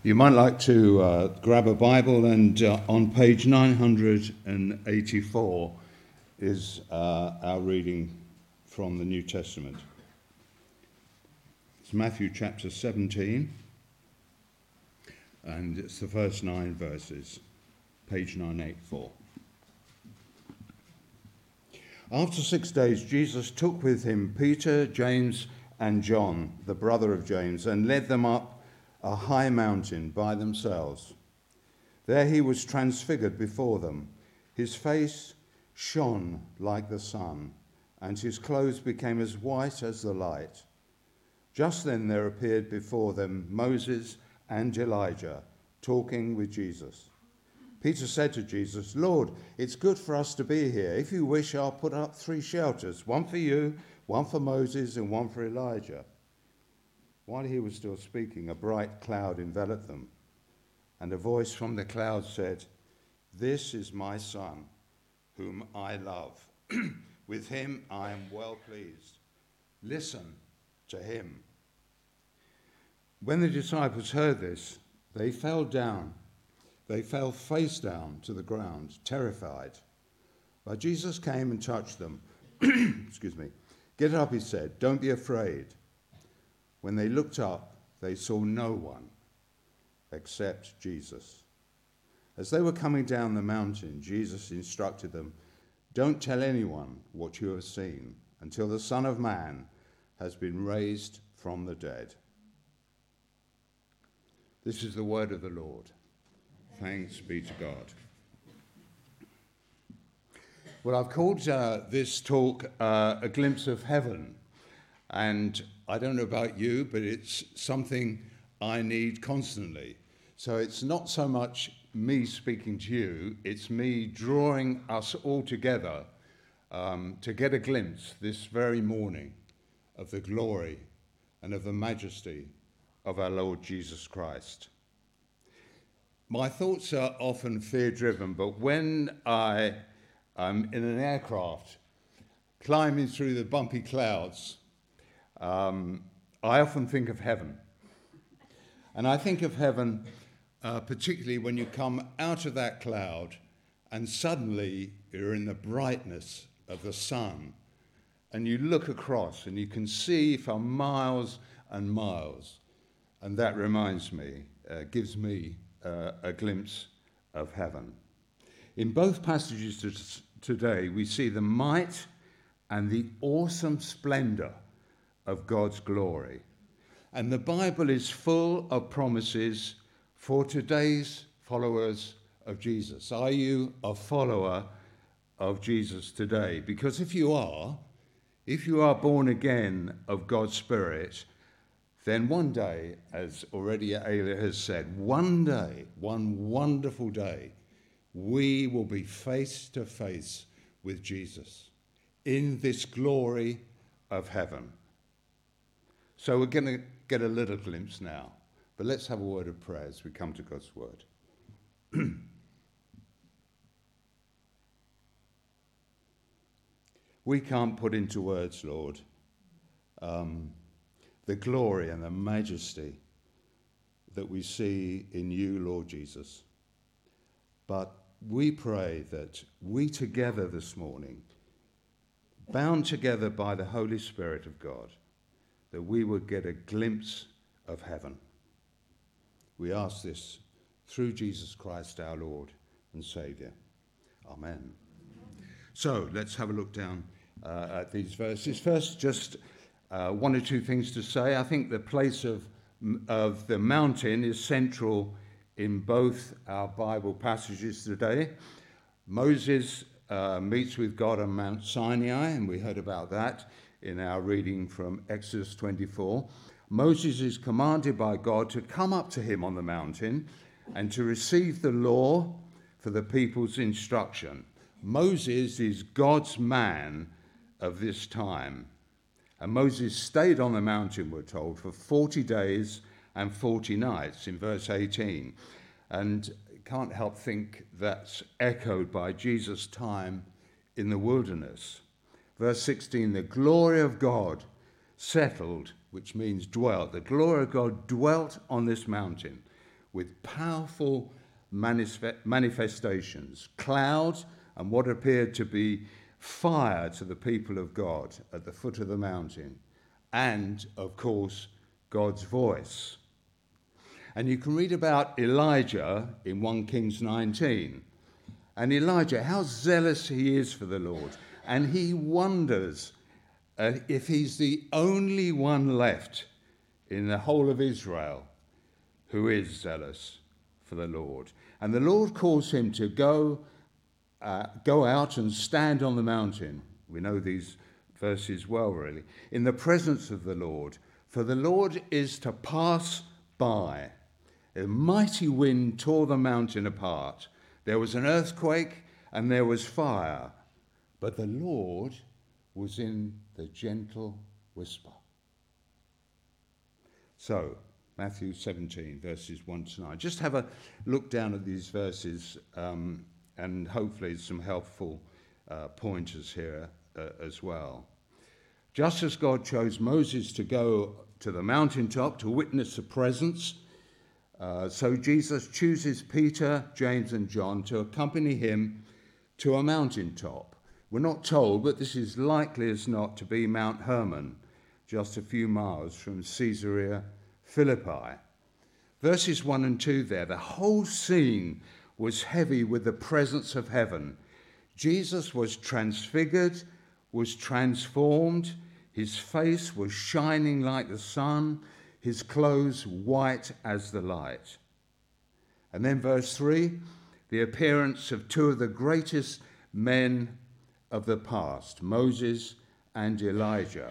You might like to grab a Bible, and on page 984 is our reading from the New Testament. It's Matthew chapter 17, and it's the first 9 verses, page 984. After 6 days, Jesus took with him Peter, James, and John, the brother of James, and led them up a high mountain by themselves. There he was transfigured before them. His face shone like the sun, and his clothes became as white as the light. Just then there appeared before them Moses and Elijah, talking with Jesus. Peter said to Jesus, "Lord, it's good for us to be here. If you wish, I'll put up 3 shelters, one for you, one for Moses, and one for Elijah." While he was still speaking, a bright cloud enveloped them, and a voice from the cloud said, "This is my son, whom I love. With him I am well pleased. Listen to him." When the disciples heard this, they fell face down to the ground, terrified. But Jesus came and touched them. Excuse me. "Get up," he said. "Don't be afraid." When they looked up, they saw no one except Jesus. As they were coming down the mountain, Jesus instructed them, "Don't tell anyone what you have seen until the Son of Man has been raised from the dead." This is the word of the Lord. Thanks be to God. Well, I've called this talk A Glimpse of Heaven. And I don't know about you, but it's something I need constantly. So it's not so much me speaking to you, it's me drawing us all together to get a glimpse this very morning of the glory and of the majesty of our Lord Jesus Christ. My thoughts are often fear-driven, but when I am in an aircraft climbing through the bumpy clouds, I often think of heaven. And I think of heaven particularly when you come out of that cloud and suddenly you're in the brightness of the sun and you look across and you can see for miles and miles. And that reminds me, gives me a glimpse of heaven. In both passages today, we see the might and the awesome splendor of God's glory. And the Bible is full of promises for today's followers of Jesus. Are you a follower of Jesus today? Because if you are born again of God's Spirit, then one day, as already Ayla has said, one day, one wonderful day, we will be face to face with Jesus in this glory of heaven. So we're going to get a little glimpse now, but let's have a word of prayer as we come to God's word. We can't put into words, Lord, the glory and the majesty that we see in you, Lord Jesus. But we pray that we together this morning, bound together by the Holy Spirit of God, that we would get a glimpse of heaven. We ask this through Jesus Christ, our Lord and Saviour. Amen. So let's have a look down at these verses. First, just one or two things to say. I think the place of the mountain is central in both our Bible passages today. Moses meets with God on Mount Sinai, and we heard about that in our reading from Exodus 24. Moses is commanded by God to come up to him on the mountain and to receive the law for the people's instruction. Moses is God's man of this time. And Moses stayed on the mountain, we're told, for 40 days and 40 nights in verse 18. And can't help think that's echoed by Jesus' time in the wilderness. Verse 16, the glory of God settled, which means dwelt. The glory of God dwelt on this mountain with powerful manifestations, cloud and what appeared to be fire to the people of God at the foot of the mountain, and, of course, God's voice. And you can read about Elijah in 1 Kings 19. And Elijah, how zealous he is for the Lord. And he wonders if he's the only one left in the whole of Israel who is zealous for the Lord. And the Lord calls him to go out and stand on the mountain. We know these verses well, really. In the presence of the Lord. For the Lord is to pass by. A mighty wind tore the mountain apart. There was an earthquake and there was fire. But the Lord was in the gentle whisper. So, Matthew 17, verses 1 to 9. Just have a look down at these verses and hopefully some helpful pointers here as well. Just as God chose Moses to go to the mountaintop to witness the presence, so Jesus chooses Peter, James and John to accompany him to a mountaintop. We're not told, but this is likely as not to be Mount Hermon, just a few miles from Caesarea Philippi. Verses 1 and 2 there, the whole scene was heavy with the presence of heaven. Jesus was transfigured, was transformed. His face was shining like the sun, his clothes white as the light. And then verse 3, the appearance of two of the greatest men of the past, Moses and Elijah.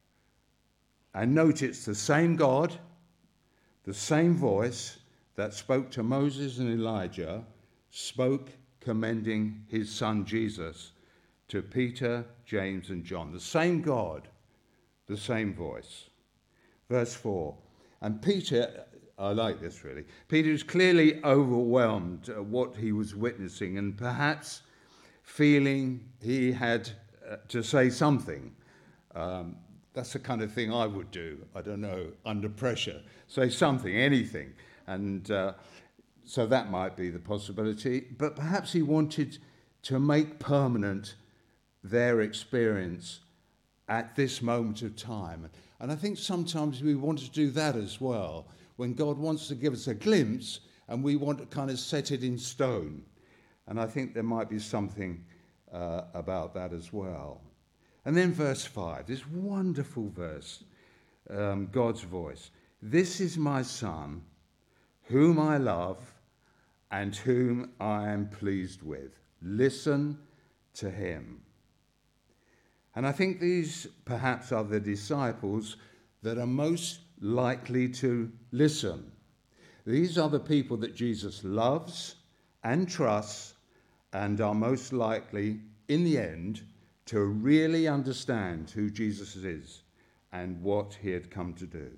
And note it's the same God, the same voice that spoke to Moses and Elijah, spoke commending his son Jesus to Peter, James and John. The same God, the same voice. Verse 4, and Peter, I like this really, Peter is clearly overwhelmed at what he was witnessing and perhaps feeling he had to say something. That's the kind of thing I would do, I don't know, under pressure. Say something, anything. And so that might be the possibility. But perhaps he wanted to make permanent their experience at this moment of time. And I think sometimes we want to do that as well, when God wants to give us a glimpse and we want to kind of set it in stone. And I think there might be something about that as well. And then verse 5, this wonderful verse, God's voice. This is my son, whom I love and whom I am pleased with. Listen to him. And I think these perhaps are the disciples that are most likely to listen. These are the people that Jesus loves and trusts and are most likely, in the end, to really understand who Jesus is and what he had come to do.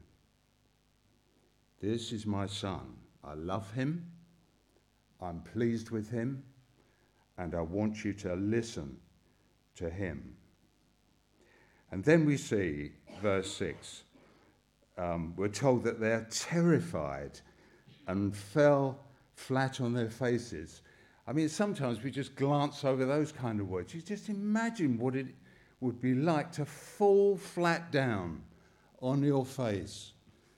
This is my son. I love him. I'm pleased with him. And I want you to listen to him. And then we see, verse 6, we're told that they're terrified and fell flat on their faces. I mean, sometimes we just glance over those kind of words. You just imagine what it would be like to fall flat down on your face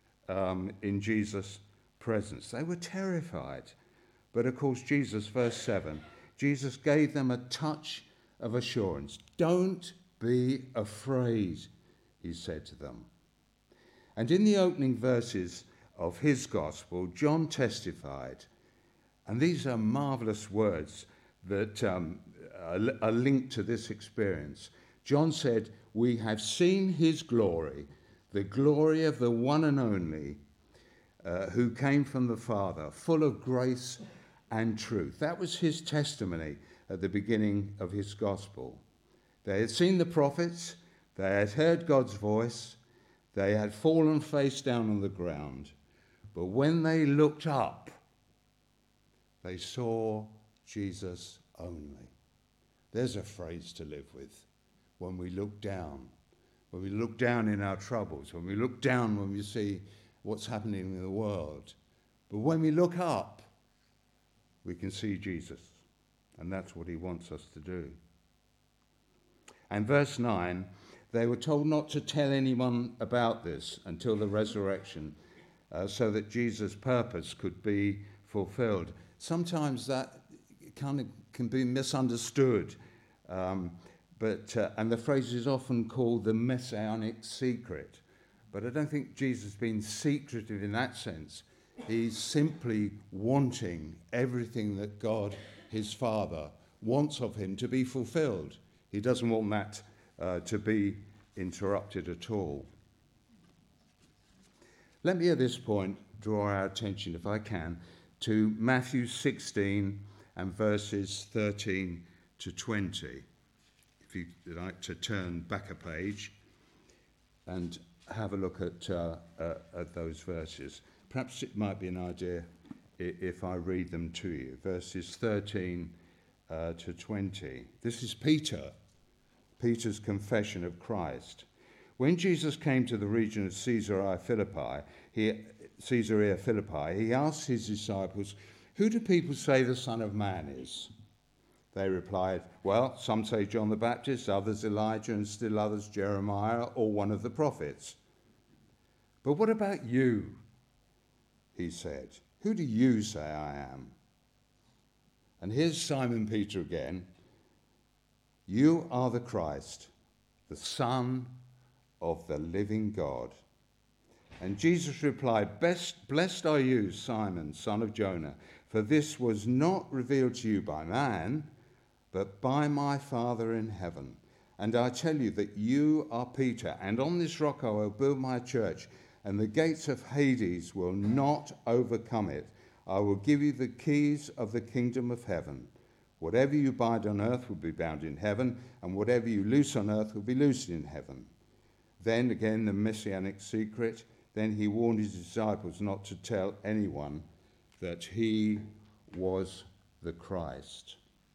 in Jesus' presence. They were terrified. But of course, Jesus, verse 7, Jesus gave them a touch of assurance. Don't be afraid, he said to them. And in the opening verses of his gospel, John testified, and these are marvelous words that are linked to this experience. John said, we have seen his glory, the glory of the one and only who came from the Father, full of grace and truth. That was his testimony at the beginning of his gospel. They had seen the prophets, they had heard God's voice, they had fallen face down on the ground. But when they looked up, they saw Jesus only. There's a phrase to live with. When we look down in our troubles, when we look down when we see what's happening in the world, But when we look up, we can see Jesus. And that's what he wants us to do. And verse 9, they were told not to tell anyone about this until the resurrection, so that Jesus' purpose could be fulfilled. Sometimes that kind of can be misunderstood, and the phrase is often called the messianic secret. But I don't think Jesus has been secretive in that sense. He's simply wanting everything that God, his Father, wants of him to be fulfilled. He doesn't want that to be interrupted at all. Let me at this point draw our attention, if I can, to Matthew 16 and verses 13 to 20. If you'd like to turn back a page and have a look at those verses. Perhaps it might be an idea if I read them to you. Verses 13 to 20. This is Peter's confession of Christ. When Jesus came to the region of Caesarea Philippi, he asked his disciples, "Who do people say the Son of Man is?" They replied, "Well, some say John the Baptist, others Elijah, and still others Jeremiah or one of the prophets." "But what about you?" he said. "Who do you say I am?" And here's Simon Peter again. "You are the Christ, the Son of the living God." And Jesus replied, "Blessed are you, Simon, son of Jonah, for this was not revealed to you by man, but by my Father in heaven. And I tell you that you are Peter, and on this rock I will build my church, and the gates of Hades will not overcome it. I will give you the keys of the kingdom of heaven. Whatever you bind on earth will be bound in heaven, and whatever you loose on earth will be loosed in heaven." Then again, the messianic secret. Then he warned his disciples not to tell anyone that he was the Christ.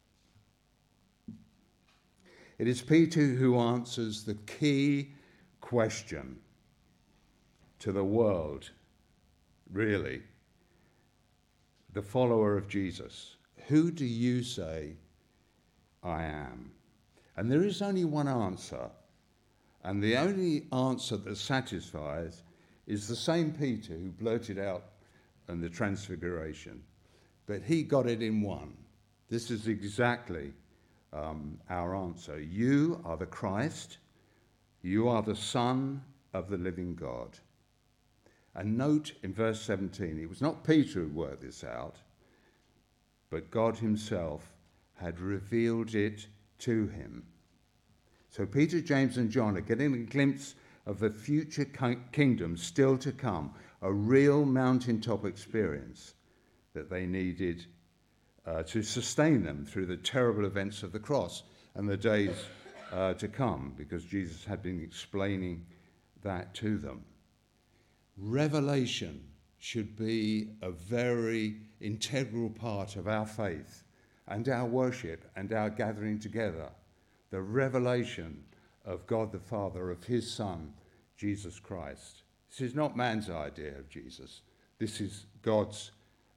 It is Peter who answers the key question to the world, really, the follower of Jesus. Who do you say I am? And there is only one answer, and the only answer that satisfies is the same Peter who blurted out in the Transfiguration, but he got it in one. This is exactly our answer. You are the Christ. You are the Son of the living God. And note in verse 17, it was not Peter who worked this out, but God himself had revealed it to him. So Peter, James, and John are getting a glimpse of the future kingdom still to come, a real mountaintop experience that they needed to sustain them through the terrible events of the cross and the days to come, because Jesus had been explaining that to them. Revelation should be a very integral part of our faith and our worship and our gathering together. The revelation of God the Father, of his Son, Jesus Christ. This is not man's idea of Jesus. This is God's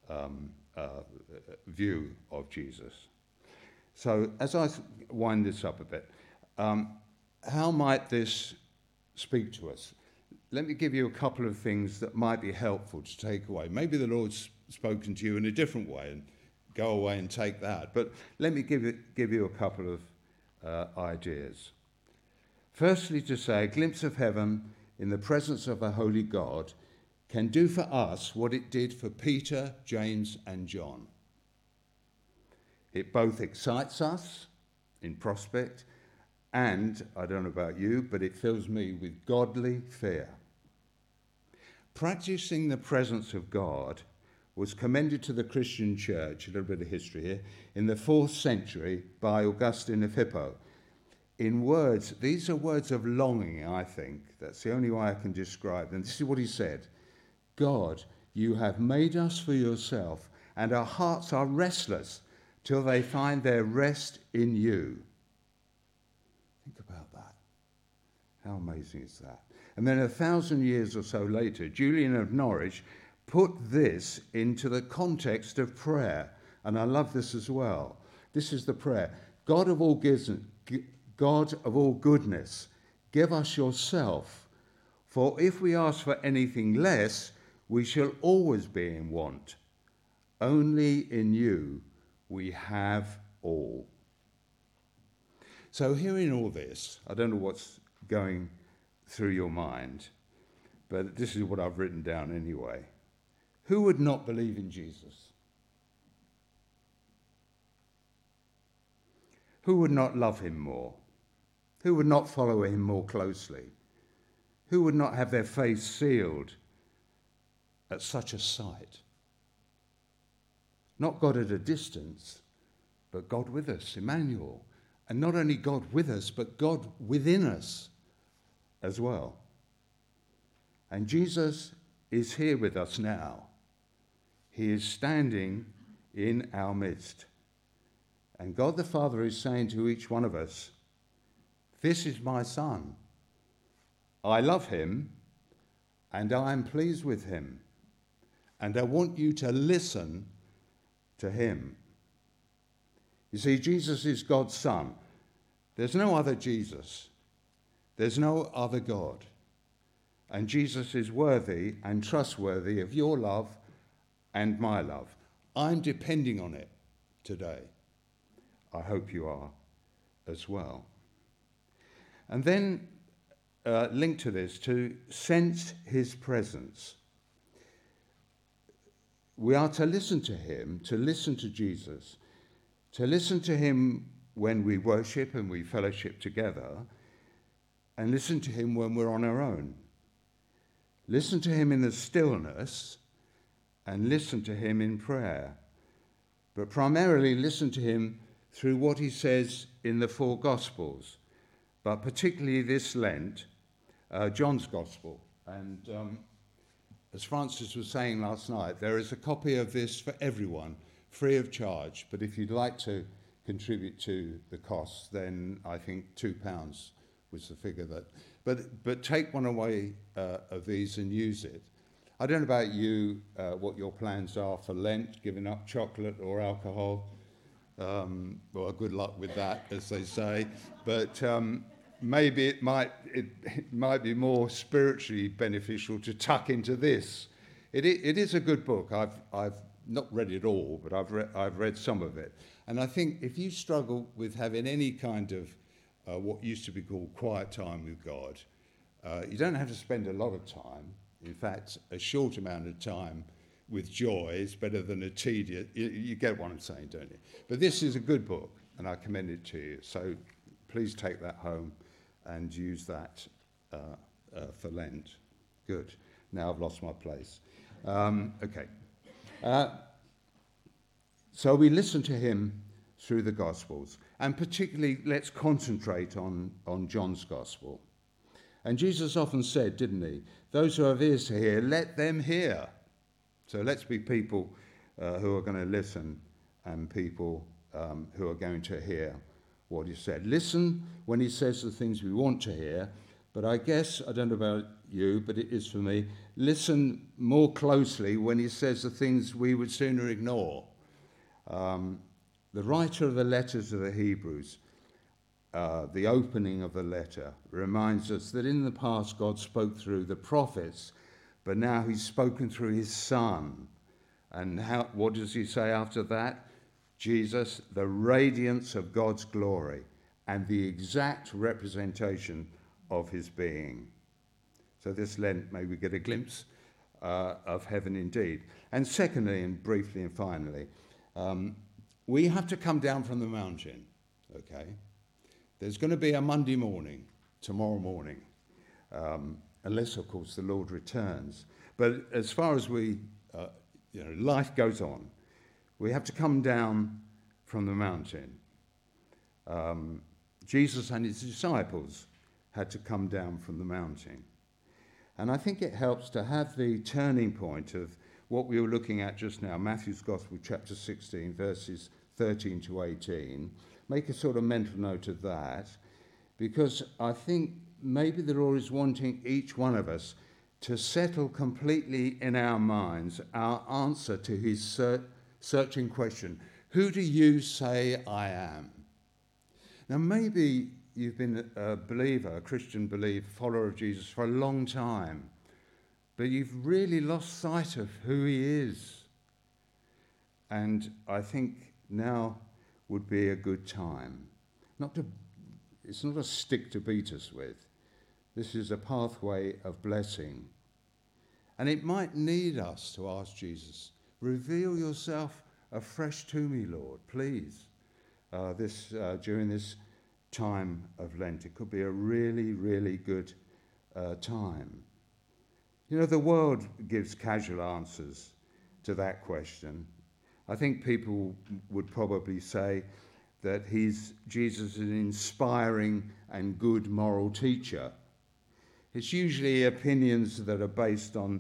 view of Jesus. So as I wind this up a bit, how might this speak to us? Let me give you a couple of things that might be helpful to take away. Maybe the Lord's spoken to you in a different way, and go away and take that. But let me give you a couple of ideas. Firstly, to say a glimpse of heaven in the presence of a holy God can do for us what it did for Peter, James, and John. It both excites us in prospect and, I don't know about you, but it fills me with godly fear. Practicing the presence of God was commended to the Christian church, a little bit of history here, in the 4th century by Augustine of Hippo. In words, these are words of longing, I think. That's the only way I can describe them. This is what he said. God, you have made us for yourself, and our hearts are restless till they find their rest in you. Think about that. How amazing is that? And then 1,000 years or so later, Julian of Norwich put this into the context of prayer. And I love this as well. This is the prayer. God of all goodness, give us yourself. For if we ask for anything less, we shall always be in want. Only in you we have all. So hearing all this, I don't know what's going through your mind, but this is what I've written down anyway. Who would not believe in Jesus? Who would not love him more? Who would not follow him more closely? Who would not have their faith sealed at such a sight? Not God at a distance, but God with us, Emmanuel. And not only God with us, but God within us as well. And Jesus is here with us now. He is standing in our midst. And God the Father is saying to each one of us, this is my Son. I love him, and I am pleased with him. And I want you to listen to him. You see, Jesus is God's Son. There's no other Jesus. There's no other God. And Jesus is worthy and trustworthy of your love and my love. I'm depending on it today. I hope you are as well. And then linked to this, to sense his presence. We are to listen to him, to listen to Jesus, to listen to him when we worship and we fellowship together, and listen to him when we're on our own. Listen to him in the stillness, and listen to him in prayer. But primarily listen to him through what he says in the four Gospels, but particularly this Lent, John's Gospel. And as Francis was saying last night, there is a copy of this for everyone, free of charge. But if you'd like to contribute to the costs, then I think £2 was the figure that. But take one away of these and use it. I don't know about you, what your plans are for Lent, giving up chocolate or alcohol. Well, good luck with that, as they say. But maybe it might be more spiritually beneficial to tuck into this. It is a good book. I've not read it all, but I've read some of it. And I think if you struggle with having any kind of what used to be called quiet time with God, you don't have to spend a lot of time. In fact, a short amount of time with joy is better than a tedious. You get what I'm saying, don't you? But this is a good book, and I commend it to you. So please take that home and use that for Lent. Good. Now I've lost my place. Okay. So we listen to him through the Gospels, and particularly let's concentrate on John's Gospel. And Jesus often said, didn't he, those who have ears to hear, let them hear. So let's be people who are going to listen and people who are going to hear what he said. Listen when he says the things we want to hear, but I guess, I don't know about you, but it is for me, listen more closely when he says the things we would sooner ignore. The writer of the letters of the Hebrews, the opening of the letter, reminds us that in the past God spoke through the prophets, but now he's spoken through his Son. And what does he say after that? Jesus, the radiance of God's glory and the exact representation of his being. So this Lent, may we get a glimpse of heaven indeed. And secondly, and briefly and finally, we have to come down from the mountain, okay? There's going to be a Monday morning, tomorrow morning, unless, of course, the Lord returns. But as far as life goes on, we have to come down from the mountain. Jesus and his disciples had to come down from the mountain. And I think it helps to have the turning point of what we were looking at just now, Matthew's Gospel, chapter 16, verses 13 to 18. Make a sort of mental note of that, because I think maybe the Lord is wanting each one of us to settle completely in our minds our answer to his searching question, who do you say I am? Now maybe you've been a believer, a Christian believer, follower of Jesus for a long time, but you've really lost sight of who he is. And I think now would be a good time. It's not a stick to beat us with. This is a pathway of blessing. And it might need us to ask Jesus, reveal yourself afresh to me, Lord, please. During this time of Lent, it could be a really, really good time. You know, the world gives casual answers to that question. I think people would probably say that Jesus is an inspiring and good moral teacher. It's usually opinions that are based on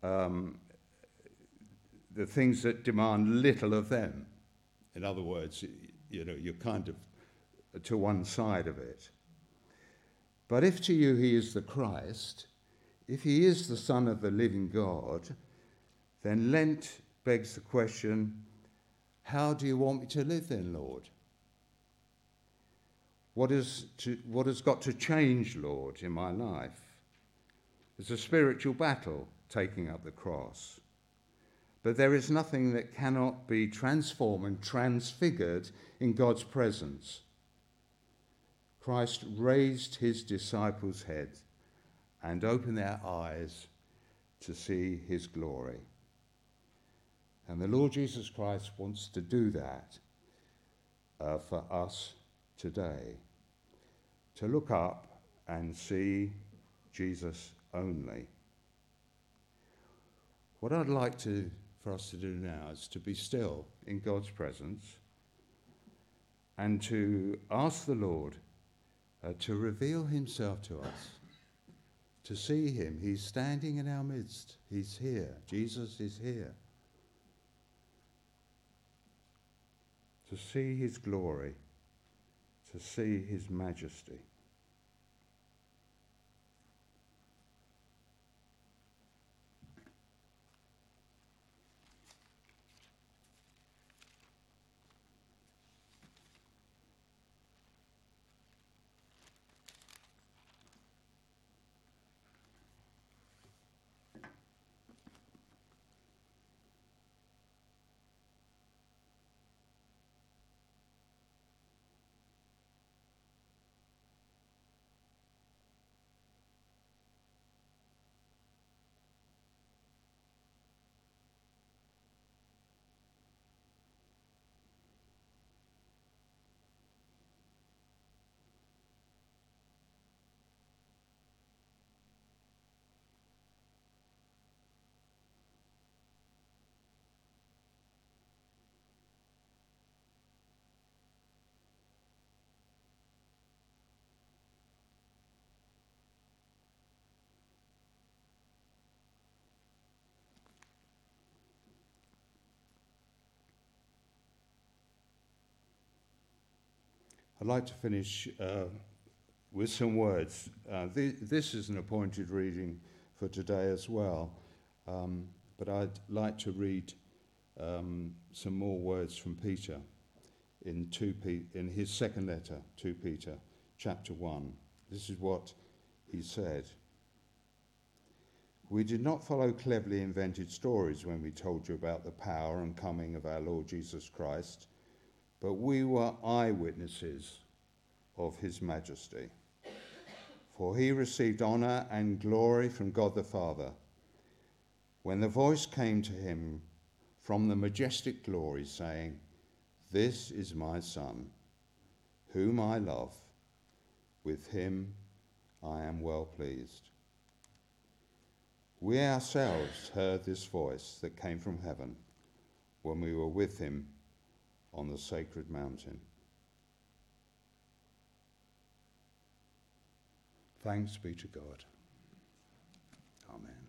the things that demand little of them. In other words, you know, you're kind of to one side of it. But if to you he is the Christ, if he is the Son of the living God, then Lent begs the question, how do you want me to live then, Lord? What has got to change, Lord, in my life? There's a spiritual battle taking up the cross. But there is nothing that cannot be transformed and transfigured in God's presence. Christ raised his disciples' heads and opened their eyes to see his glory. And the Lord Jesus Christ wants to do that for us today, to look up and see Jesus only. What I'd like for us to do now is to be still in God's presence and to ask the Lord to reveal himself to us, to see him. He's standing in our midst. He's here. Jesus is here. To see his glory, to see his majesty. I'd like to finish with some words. This is an appointed reading for today as well, but I'd like to read some more words from Peter in his second letter, 2 Peter, chapter 1. This is what he said. We did not follow cleverly invented stories when we told you about the power and coming of our Lord Jesus Christ, but we were eyewitnesses of his majesty. For he received honor and glory from God the Father when the voice came to him from the majestic glory saying, "This is my Son, whom I love. With him I am well pleased." We ourselves heard this voice that came from heaven when we were with him on the sacred mountain. Thanks be to God. Amen.